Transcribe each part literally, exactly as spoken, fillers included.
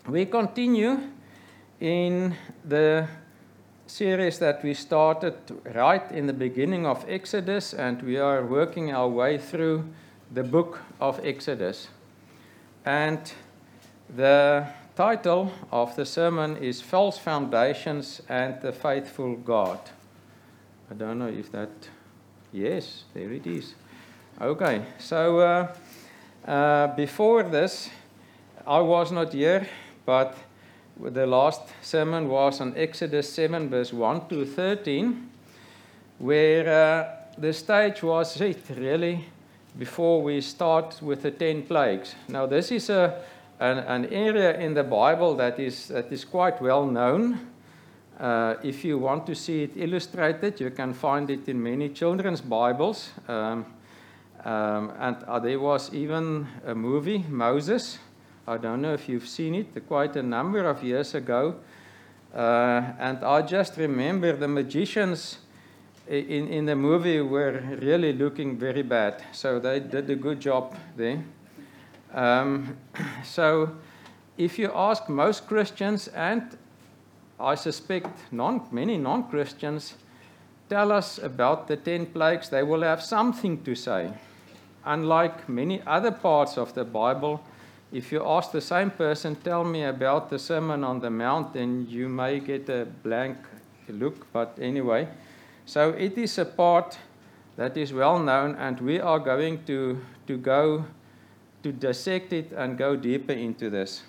We continue in the series that we started right in the beginning of Exodus, and we are working our way through the book of Exodus. And the title of the sermon is False Foundations and the Faithful God. I don't know if that, yes, there it is. Okay, so uh, uh, before this, I was not here, but the last sermon was on Exodus seven, verse one to thirteen, where uh, the stage was set, really, before we start with the ten plagues. Now, this is a, an, an area in the Bible that is, that is quite well known. Uh, if you want to see it illustrated, you can find it in many children's Bibles. Um, um, and uh, there was even a movie, Moses. I don't know if you've seen it, quite a number of years ago. Uh, and I just remember the magicians in, in the movie were really looking very bad. So they did a good job there. Um, so if you ask most Christians, and I suspect non, many non-Christians, tell us about the ten plagues, they will have something to say. Unlike many other parts of the Bible, if you ask the same person, tell me about the Sermon on the Mount, then you may get a blank look. But anyway, so it is a part that is well known, and we are going to, to go to dissect it and go deeper into this.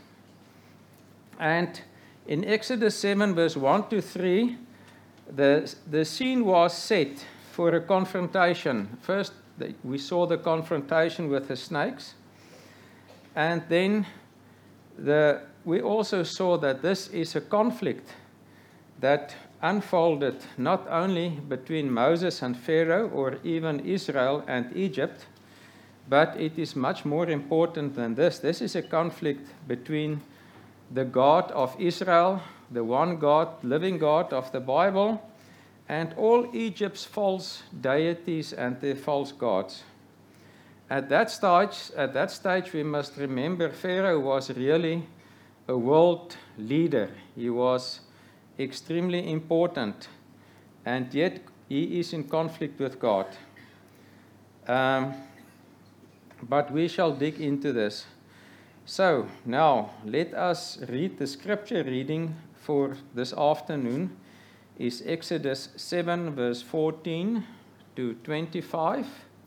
And in Exodus seven, verse one to three, the, the scene was set for a confrontation. First, we saw the confrontation with the snakes. And then the, we also saw that this is a conflict that unfolded not only between Moses and Pharaoh or even Israel and Egypt, but it is much more important than this. This is a conflict between the God of Israel, the one God, living God of the Bible, and all Egypt's false deities and their false gods. At that stage, at that stage, we must remember Pharaoh was really a world leader. He was extremely important, and yet he is in conflict with God. Um, but we shall dig into this. So now let us read the scripture reading for this afternoon. Is Exodus seven, verse fourteen to twenty-five.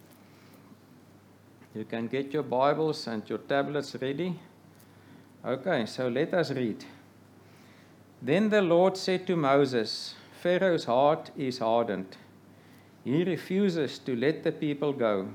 You can get your Bibles and your tablets ready. Okay, so let us read. Then the Lord said to Moses, Pharaoh's heart is hardened. He refuses to let the people go.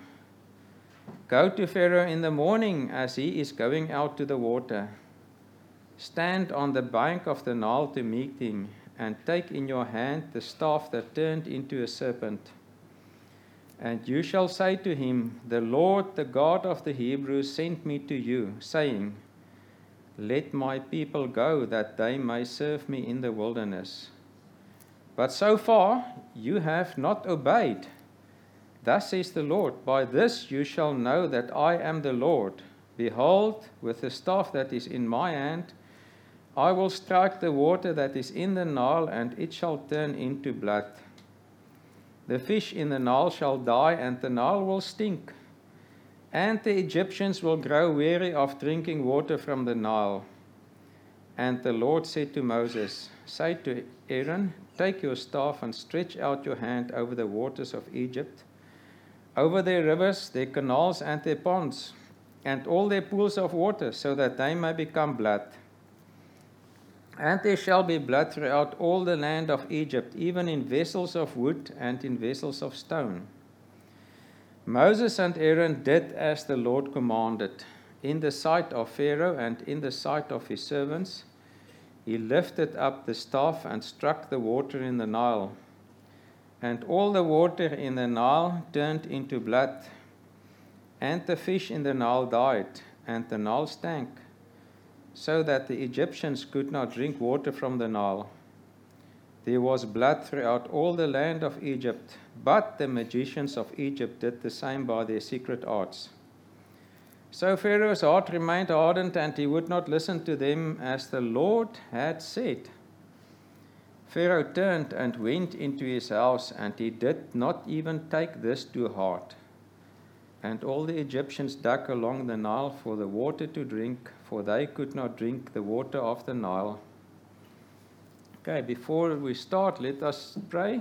Go to Pharaoh in the morning as he is going out to the water. Stand on the bank of the Nile to meet him, and take in your hand the staff that turned into a serpent. And you shall say to him, the Lord, the God of the Hebrews, sent me to you, saying, let my people go, that they may serve me in the wilderness. But so far you have not obeyed. Thus says the Lord, by this you shall know that I am the Lord. Behold, with the staff that is in my hand, I will strike the water that is in the Nile, and it shall turn into blood. The fish in the Nile shall die, and the Nile will stink. And the Egyptians will grow weary of drinking water from the Nile. And the Lord said to Moses, say to Aaron, take your staff and stretch out your hand over the waters of Egypt, over their rivers, their canals, and their ponds, and all their pools of water, so that they may become blood. And there shall be blood throughout all the land of Egypt, even in vessels of wood and in vessels of stone. Moses and Aaron did as the Lord commanded. In the sight of Pharaoh and in the sight of his servants, he lifted up the staff and struck the water in the Nile. And all the water in the Nile turned into blood. And the fish in the Nile died, and the Nile stank, so that the Egyptians could not drink water from the Nile. There was blood throughout all the land of Egypt, but the magicians of Egypt did the same by their secret arts. So Pharaoh's heart remained hardened, and he would not listen to them as the Lord had said. Pharaoh turned and went into his house, and he did not even take this to heart. And all the Egyptians dug along the Nile for the water to drink, for they could not drink the water of the Nile. Okay, before we start, let us pray.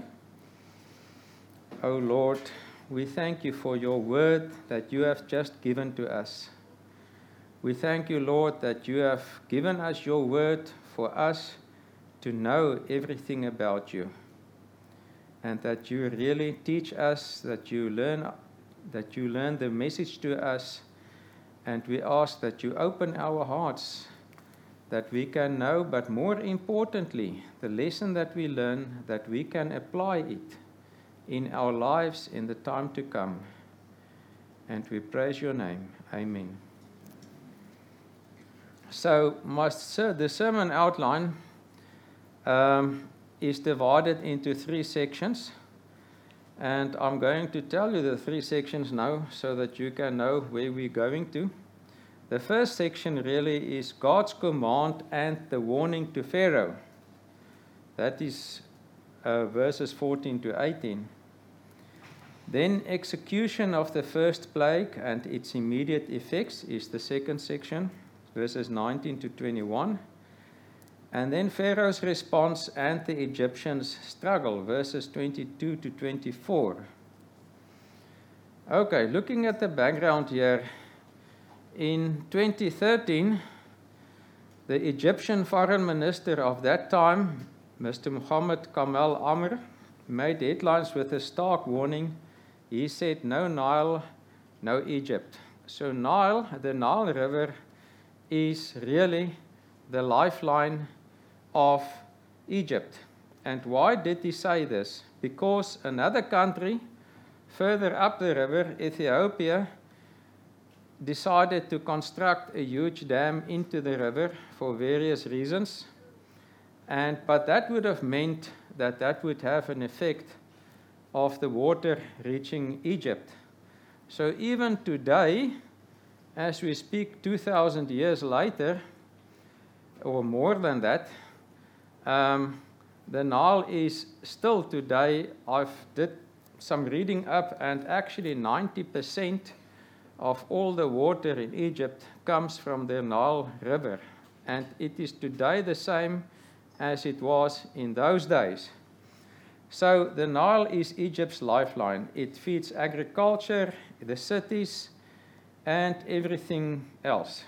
O Lord, we thank you for your word that you have just given to us. We thank you, Lord, that you have given us your word for us to know everything about you, and that you really teach us, that you learn, that you learn the message to us, and we ask that you open our hearts, that we can know, but more importantly, the lesson that we learn, that we can apply it in our lives in the time to come. And we praise your name. Amen. So my, the sermon outline um, is divided into three sections. And I'm going to tell you the three sections now so that you can know where we're going to. The first section really is God's command and the warning to Pharaoh. That is uh, verses fourteen to eighteen. Then execution of the first plague and its immediate effects is the second section, verses nineteen to twenty-one. And then Pharaoh's response and the Egyptians' struggle, verses twenty-two to twenty-four. Okay, looking at the background here, in twenty thirteen, the Egyptian foreign minister of that time, Mister Muhammad Kamal Amr, made headlines with a stark warning. He said, no Nile, no Egypt. So Nile, the Nile River, is really the lifeline of Egypt. And why did he say this? Because another country further up the river, Ethiopia, decided to construct a huge dam into the river for various reasons. And but that would have meant that that would have an effect of the water reaching Egypt. So even today, as we speak two thousand years later, or more than that, um, the Nile is still today, I've did some reading up, and actually ninety percent of all the water in Egypt comes from the Nile River. And it is today the same as it was in those days. So the Nile is Egypt's lifeline. It feeds agriculture, the cities, and everything else.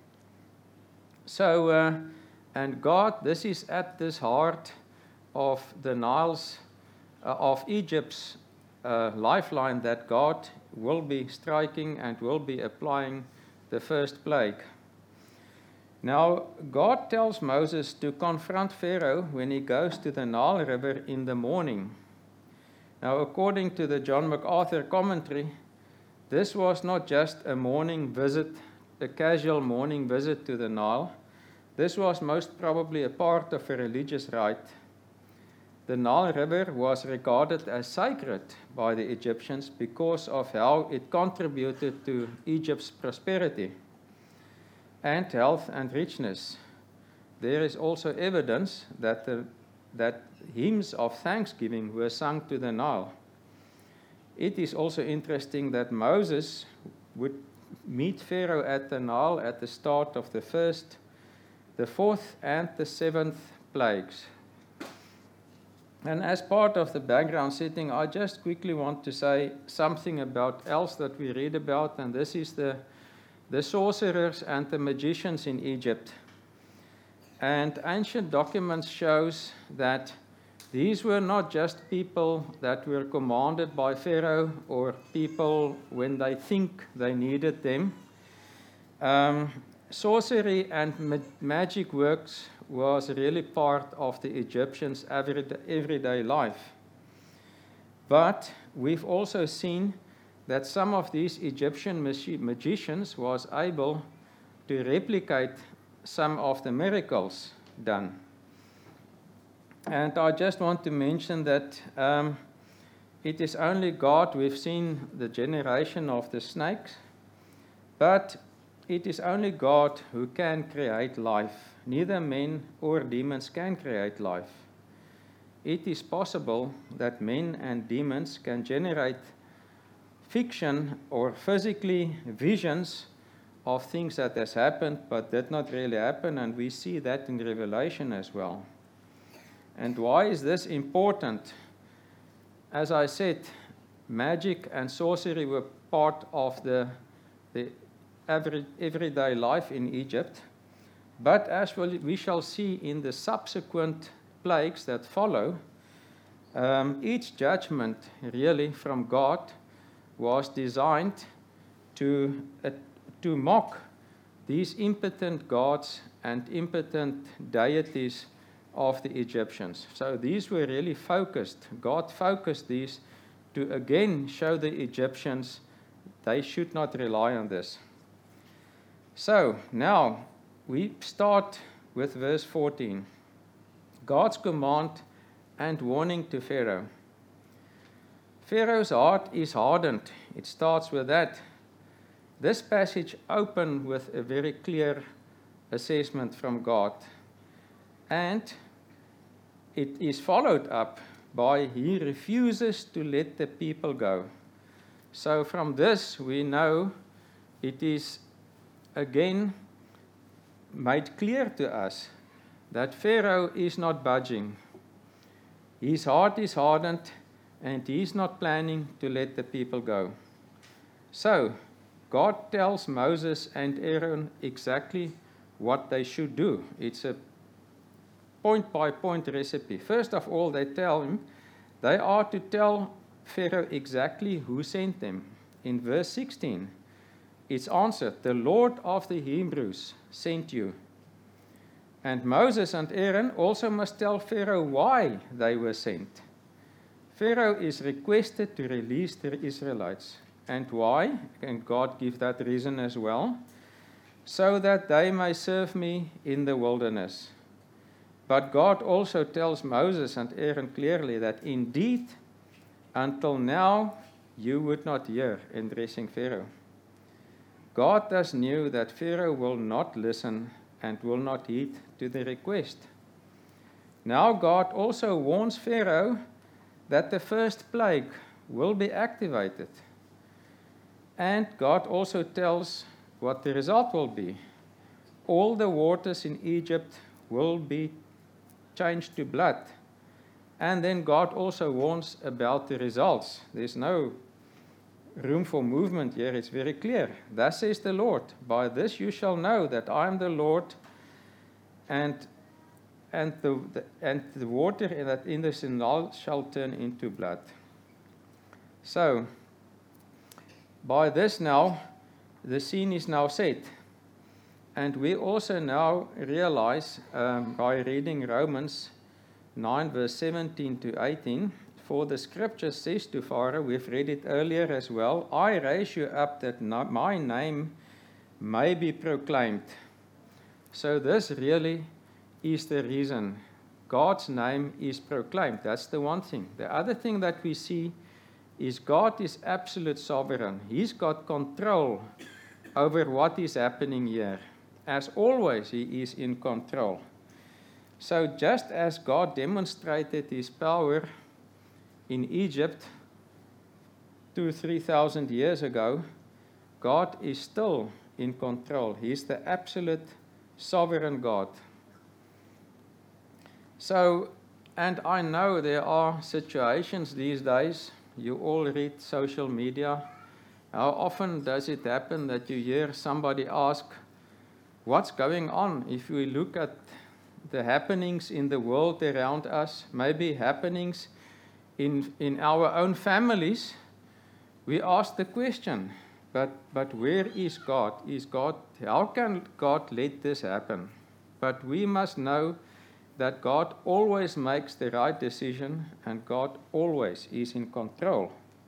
So, uh, and God, this is at this heart of the Nile's, uh, of Egypt's uh, lifeline, that God will be striking and will be applying the first plague. Now, God tells Moses to confront Pharaoh when he goes to the Nile River in the morning. Now, according to the John MacArthur commentary, this was not just a morning visit, a casual morning visit to the Nile. This was most probably a part of a religious rite. The Nile River was regarded as sacred by the Egyptians because of how it contributed to Egypt's prosperity and health and richness. There is also evidence that, the, that hymns of thanksgiving were sung to the Nile. It is also interesting that Moses would meet Pharaoh at the Nile at the start of the first, the fourth, and the seventh plagues. And as part of the background setting, I just quickly want to say something about else that we read about, and this is the the sorcerers and the magicians in Egypt. And ancient documents shows that these were not just people that were commanded by Pharaoh or people when they think they needed them. Um, sorcery and ma- magic works was really part of the Egyptians' everyday, everyday life. But we've also seen that some of these Egyptian magicians was able to replicate some of the miracles done. And I just want to mention that um, it is only God, we've seen the generation of the snakes, but it is only God who can create life. Neither men or demons can create life. It is possible that men and demons can generate fiction or physically visions of things that has happened but did not really happen, and we see that in Revelation as well. And why is this important? As I said, magic and sorcery were part of the, the every, everyday life in Egypt, but as we shall see in the subsequent plagues that follow, um, each judgment really from God was designed to, uh, to mock these impotent gods and impotent deities of the Egyptians. So these were really focused. God focused these to again show the Egyptians they should not rely on this. So now we start with verse fourteen. God's command and warning to Pharaoh. Pharaoh's heart is hardened. It starts with that. This passage opens with a very clear assessment from God. And it is followed up by he refuses to let the people go. So from this we know it is again made clear to us that Pharaoh is not budging. His heart is hardened and he is not planning to let the people go. So God tells Moses and Aaron exactly what they should do. It's a point-by-point recipe. First of all, they tell him they are to tell Pharaoh exactly who sent them. In verse sixteen, it's answered, the Lord of the Hebrews sent you. And Moses and Aaron also must tell Pharaoh why they were sent. Pharaoh is requested to release the Israelites. And why? And God give that reason as well. So that they may serve me in the wilderness. But God also tells Moses and Aaron clearly that indeed, until now, you would not hear addressing Pharaoh. God thus knew that Pharaoh will not listen and will not heed to the request. Now God also warns Pharaoh that the first plague will be activated. And God also tells what the result will be. All the waters in Egypt will be changed to blood. And then God also warns about the results. There's no room for movement here. It's very clear. Thus says the Lord, by this you shall know that I am the Lord, and and the, the and the water that in the canal shall turn into blood. So by this now, the scene is now set. And we also now realize um, by reading Romans nine, verse seventeen to eighteen, for the scripture says to Pharaoh, we've read it earlier as well, I raise you up that no, my name may be proclaimed. So this really is the reason God's name is proclaimed. That's the one thing. The other thing that we see is God is absolute sovereign. He's got control over what is happening here. As always, he is in control. So just as God demonstrated his power in Egypt two, three thousand years ago, God is still in control. He's the absolute sovereign God. So, and I know there are situations these days, you all read social media. How often does it happen that you hear somebody ask, what's going on? If we look at the happenings in the world around us, maybe happenings in, in our own families, we ask the question, but, but where is God? Is God? How can God let this happen? But we must know that God always makes the right decision and God always is in control.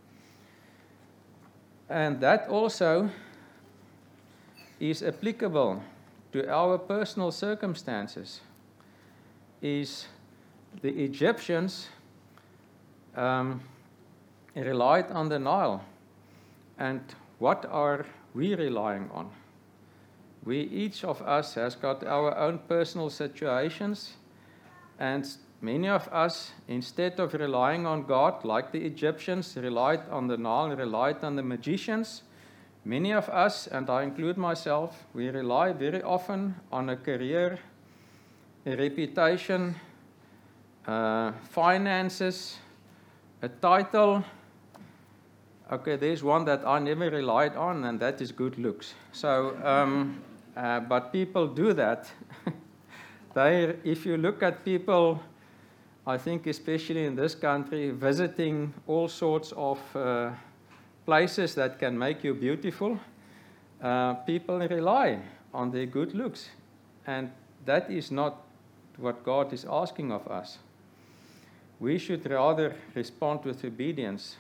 And that also is applicable to our personal circumstances. Is the Egyptians um, relied on the Nile, and what are we relying on? We, each of us has got our own personal situations, and many of us, instead of relying on God, like the Egyptians relied on the Nile, relied on the magicians, many of us, and I include myself, we rely very often on a career, a reputation, uh, finances, a title. Okay, there's one that I never relied on, and that is good looks. So, um, uh, but people do that. They, if you look at people, I think especially in this country, visiting all sorts of uh, places that can make you beautiful, uh, people rely on their good looks. And that is not what God is asking of us. We should rather respond with obedience.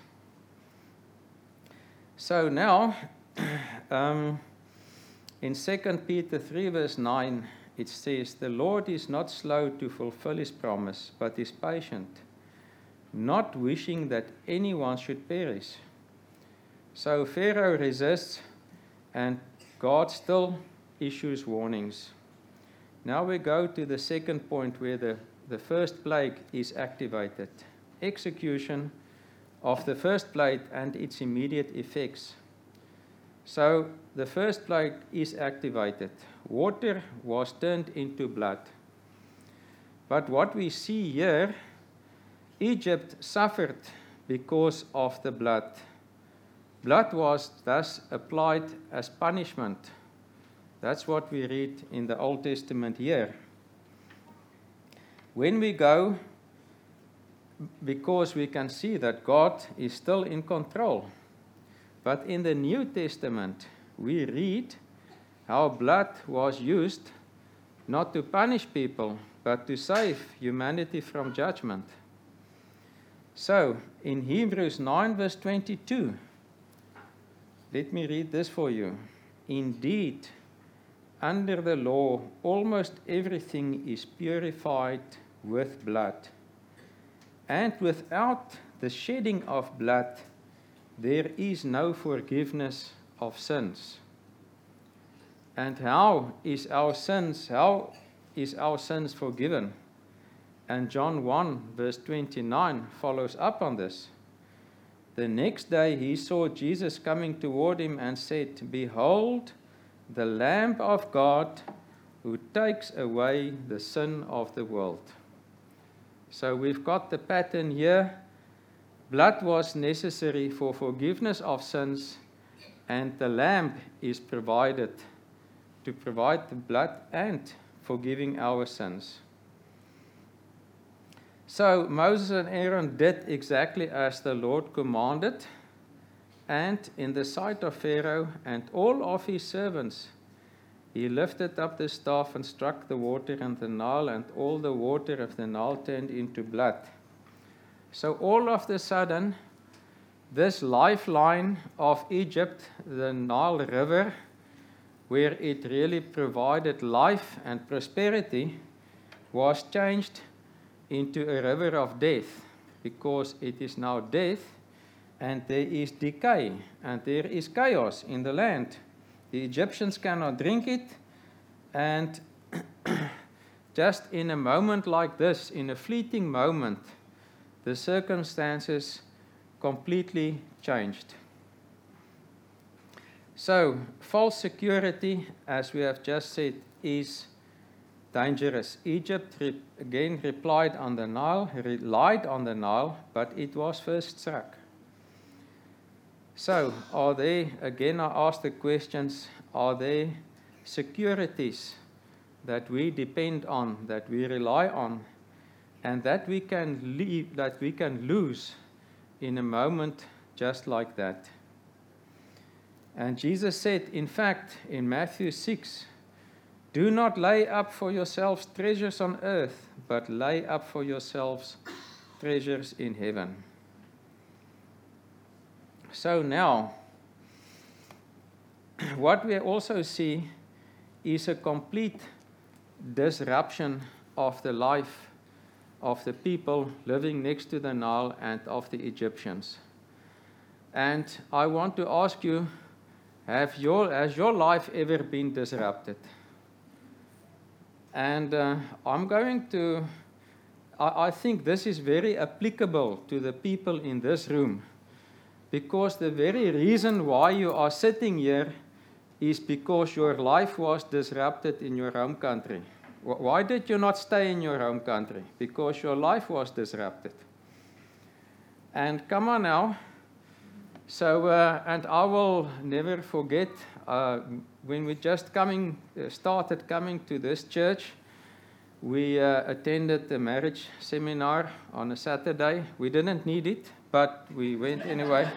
So now, um, in Second Peter three, verse nine, it says, "The Lord is not slow to fulfill his promise, but is patient, not wishing that anyone should perish." So Pharaoh resists, and God still issues warnings. Now we go to the second point where the, the first plague is activated. Execution of the first plague and its immediate effects. So the first plague is activated. Water was turned into blood. But what we see here, Egypt suffered because of the blood. Blood was thus applied as punishment. That's what we read in the Old Testament here. When we go, because we can see that God is still in control. But in the New Testament, we read how blood was used not to punish people, but to save humanity from judgment. So, in Hebrews nine, verse twenty-two, let me read this for you. "Indeed, under the law, almost everything is purified with blood. And without the shedding of blood, there is no forgiveness of sins." And how is our sins, how is our sins forgiven? And John one, verse twenty-nine follows up on this. "The next day he saw Jesus coming toward him and said, 'Behold, the Lamb of God who takes away the sin of the world.'" So we've got the pattern here. Blood was necessary for forgiveness of sins, and the lamb is provided to provide the blood and forgiving our sins. So Moses and Aaron did exactly as the Lord commanded, and in the sight of Pharaoh and all of his servants, he lifted up the staff and struck the water in the Nile, and all the water of the Nile turned into blood. So all of a sudden, this lifeline of Egypt, the Nile River, where it really provided life and prosperity, was changed into a river of death, because it is now death, and there is decay, and there is chaos in the land. The Egyptians cannot drink it, and just in a moment like this, in a fleeting moment, the circumstances completely changed. So, false security, as we have just said, is dangerous. Egypt re- again replied on the Nile, relied on the Nile, but it was first struck. So, are there, again I ask the questions, are there securities that we depend on, that we rely on, and that we can leave, that we can lose in a moment just like that? And Jesus said, in fact, in Matthew six, "Do not lay up for yourselves treasures on earth, but lay up for yourselves treasures in heaven." So now, what we also see is a complete disruption of the life of the people living next to the Nile and of the Egyptians. And I want to ask you, Have your, has your life ever been disrupted? And uh, I'm going to, I, I think this is very applicable to the people in this room, because the very reason why you are sitting here is because your life was disrupted in your home country. Why did you not stay in your home country? Because your life was disrupted. And come on now. So, uh, and I will never forget, uh, when we just coming, uh, started coming to this church, we uh, attended the marriage seminar on a Saturday. We didn't need it, but we went anyway.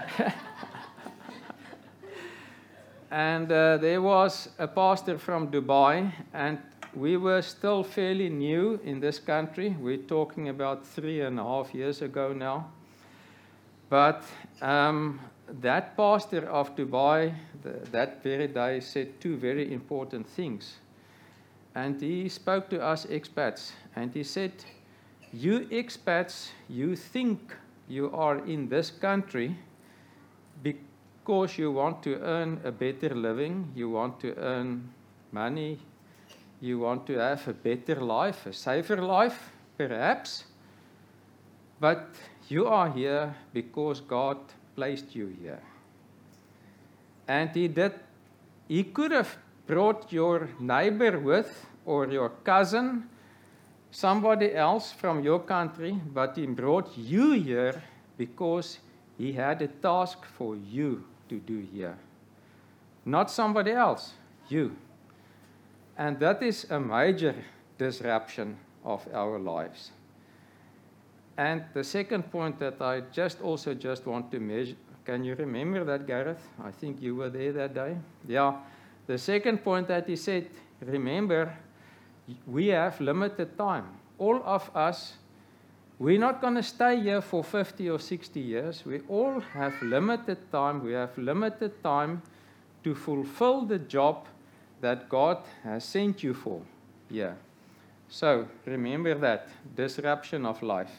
And uh, there was a pastor from Dubai, and we were still fairly new in this country. We're talking about three and a half years ago now. But um, that pastor of Dubai, the, that very day, said two very important things. And he spoke to us expats, and he said, you expats, you think you are in this country because you want to earn a better living, you want to earn money, you want to have a better life, a safer life, perhaps. But you are here because God placed you here. And he did, he could have brought your neighbor with, or your cousin, somebody else from your country, but he brought you here because he had a task for you to do here. Not somebody else, you. And that is a major disruption of our lives. And the second point that I just also just want to measure, can you remember that, Gareth? I think you were there that day. Yeah. The second point that he said, remember, we have limited time. All of us, we're not going to stay here for fifty or sixty years. We all have limited time. We have limited time to fulfill the job that God has sent you for here. So remember that, disruption of life.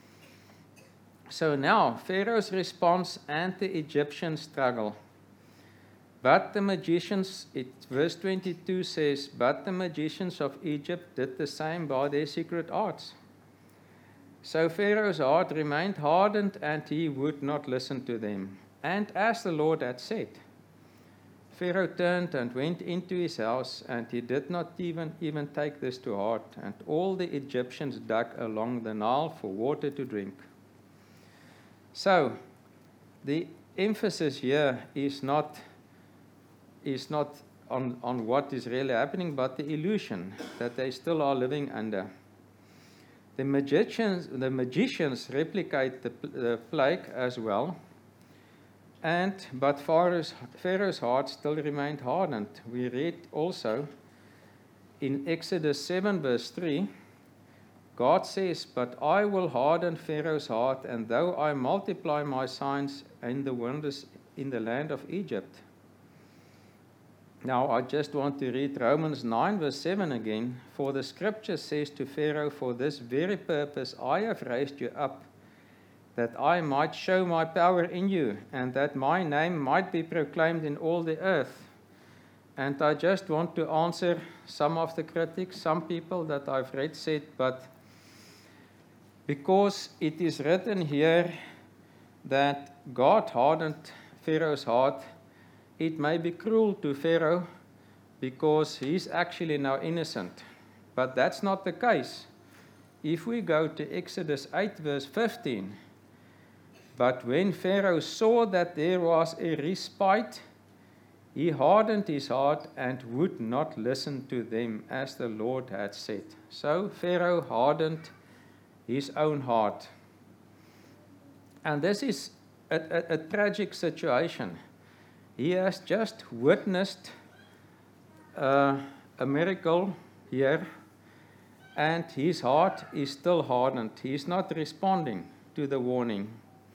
So now, Pharaoh's response and the Egyptian struggle. But the magicians, it, verse twenty-two says, but the magicians of Egypt did the same by their secret arts. So Pharaoh's heart remained hardened, and he would not listen to them. And as the Lord had said, Pharaoh turned and went into his house, and he did not even, even take this to heart. And all the Egyptians dug along the Nile for water to drink. So, the emphasis here is not, is not on, on what is really happening, but the illusion that they still are living under. The magicians, the magicians replicate the, the plague as well, and but Pharaoh's, Pharaoh's heart still remained hardened. We read also in Exodus seven, verse three, God says, but I will harden Pharaoh's heart, and though I multiply my signs and the wonders in the land of Egypt. Now, I just want to read Romans nine, verse seven again. For the scripture says to Pharaoh, for this very purpose I have raised you up, that I might show my power in you, and that my name might be proclaimed in all the earth. And I just want to answer some of the critics. Some people that I've read said, but because it is written here that God hardened Pharaoh's heart, it may be cruel to Pharaoh because he's actually now innocent. But that's not the case. If we go to Exodus eight, verse fifteen, but when Pharaoh saw that there was a respite, he hardened his heart and would not listen to them as the Lord had said. So Pharaoh hardened his own heart. And this is a, a, a tragic situation. He has just witnessed uh, a miracle here, and his heart is still hardened. He is not responding to the warning.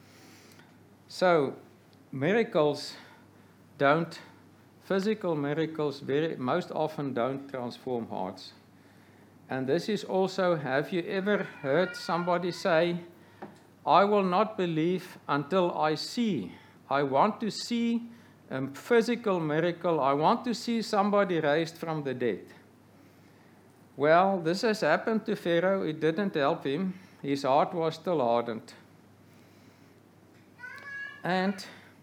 So, miracles don't, physical miracles very most often don't transform hearts. And this is also, have you ever heard somebody say, I will not believe until I see. I want to see a physical miracle. I want to see somebody raised from the dead. Well, this has happened to Pharaoh. It didn't help him. His heart was still hardened. And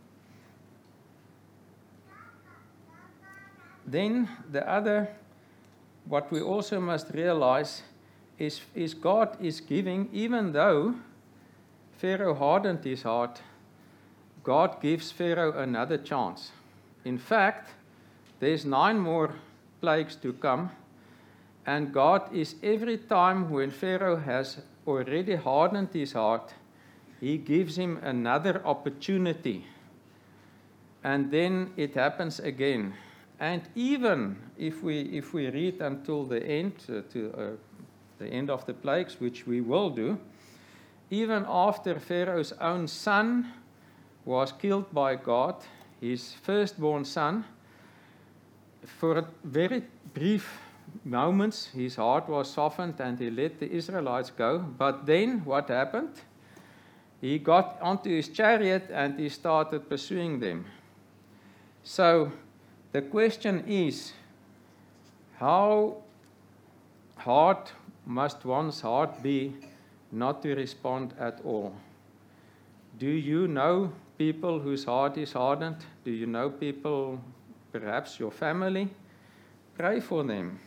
then the other, what we also must realize is, is God is giving, even though Pharaoh hardened his heart, God gives Pharaoh another chance. In fact, there's nine more plagues to come, and God is every time when Pharaoh has already hardened his heart, he gives him another opportunity. And then it happens again. And even if we if we read until the end, uh, to uh, the end of the plagues, which we will do, even after Pharaoh's own son was killed by God, his firstborn son, for very brief moments his heart was softened and he let the Israelites go. But then what happened? He got onto his chariot and he started pursuing them. So the question is, how hard must one's heart be not to respond at all? Do you know people whose heart is hardened? Do you know people, perhaps your family? Pray for them.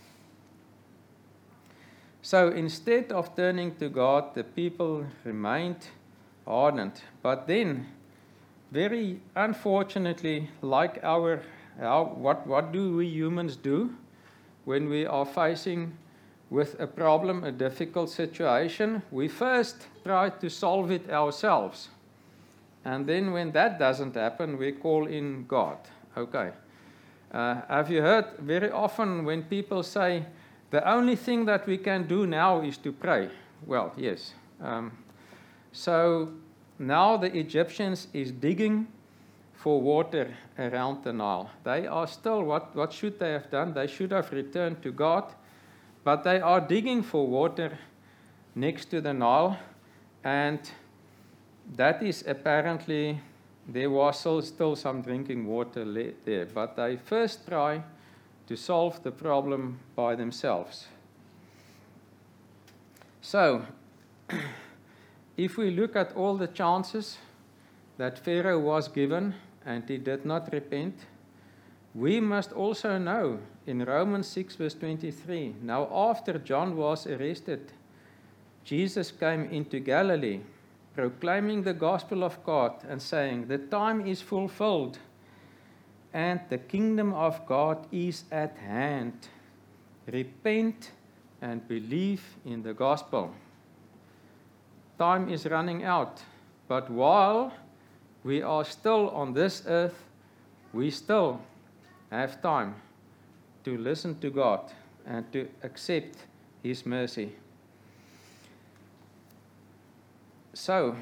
So instead of turning to God, the people remained hardened. But then, very unfortunately, like our, how, what, what do we humans do when we are facing with a problem, a difficult situation? We first try to solve it ourselves. And then when that doesn't happen, we call in God. Okay. Uh, have you heard very often when people say, the only thing that we can do now is to pray? Well, yes. Um, so now the Egyptians is digging for water around the Nile. They are still, what, what should they have done? They should have returned to God, but they are digging for water next to the Nile, and that is apparently, there was still, still some drinking water there, but they first try to solve the problem by themselves. So, if we look at all the chances that Pharaoh was given and he did not repent, we must also know in Romans six verse twenty-three, now after John was arrested, Jesus came into Galilee, proclaiming the gospel of God and saying, the time is fulfilled and the kingdom of God is at hand. Repent and believe in the gospel. Time is running out, but while we are still on this earth, we still have time to listen to God and to accept His mercy. So,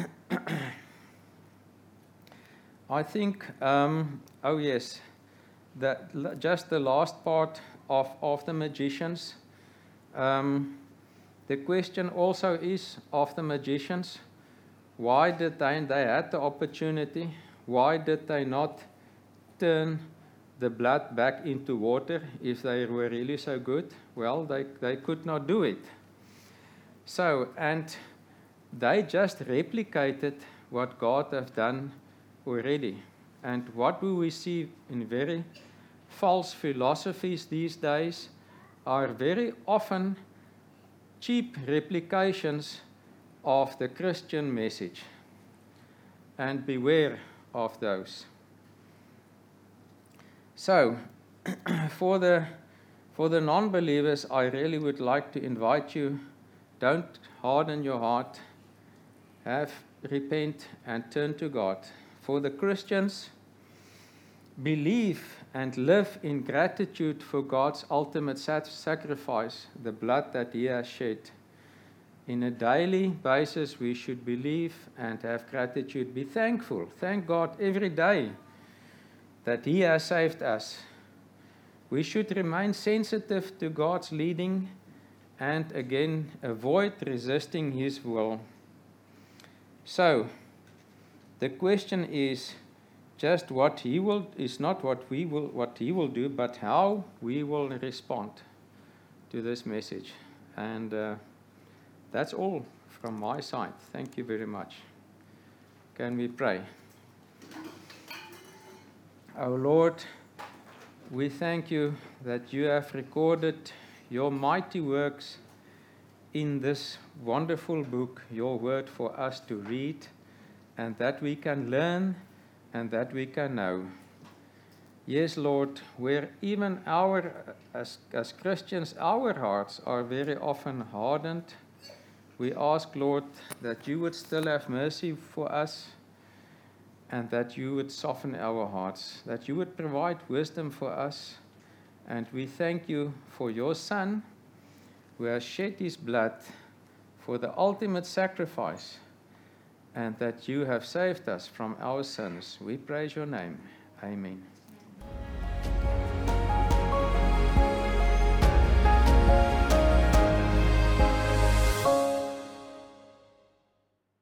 I think, um, oh yes, that just the last part of, of the magicians. Um, the question also is of the magicians, why did they, they had the opportunity, why did they not turn the blood back into water if they were really so good? Well, they, they could not do it. So, and they just replicated what God have done already. And what do we see in very false philosophies these days are very often cheap replications of the Christian message. And beware of those. So, for the, for the non-believers, I really would like to invite you, don't harden your heart, have repent and turn to God. For the Christians, believe and live in gratitude for God's ultimate sacrifice, the blood that He has shed. In a daily basis, we should believe and have gratitude. Be thankful. Thank God every day that He has saved us. We should remain sensitive to God's leading and, again, avoid resisting His will. So, the question is, just what he will is not what we will what he will do, but how we will respond to this message. And uh, that's all from my side. Thank you very much. Can we pray? Our Lord, we thank you that you have recorded your mighty works in this wonderful book, your word for us to read, and that we can learn and that we can know. Yes, Lord, where even our, as, as Christians, our hearts are very often hardened, we ask, Lord, that you would still have mercy for us and that you would soften our hearts, that you would provide wisdom for us. And we thank you for your Son, who has shed his blood for the ultimate sacrifice, and that you have saved us from our sins. We praise your name. Amen.